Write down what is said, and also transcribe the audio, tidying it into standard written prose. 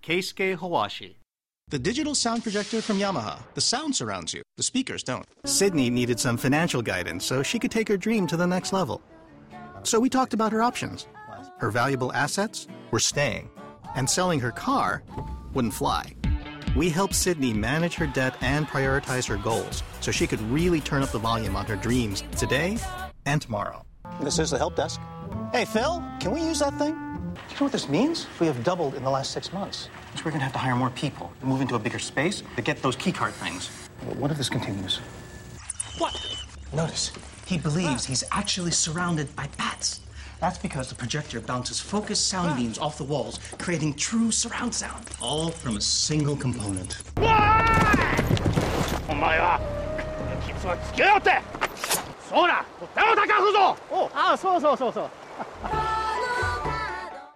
Keisuke Hawashi. The digital sound projector from Yamaha. The sound surrounds you. The speakers don't. Sydney needed some financial guidance so she could take her dream to the next level. So we talked about her options. Her valuable assets were staying, and selling her car wouldn't fly. We helped Sydney manage her debt and prioritize her goals so she could really turn up the volume on her dreams today and tomorrow. This is the help desk. Hey, Phil, can we use that thing? Do you know what this means? We have doubled in the last 6 months. So we're going to have to hire more people, move into a bigger space to get those keycard things. But what if this continues? What? Notice, he believes he's actually surrounded by bats. That's because the projector bounces focused sound beams off the walls, creating true surround sound, all from a single component. お前はキツはつけようってそうだ手を高くぞああそうそうそうそう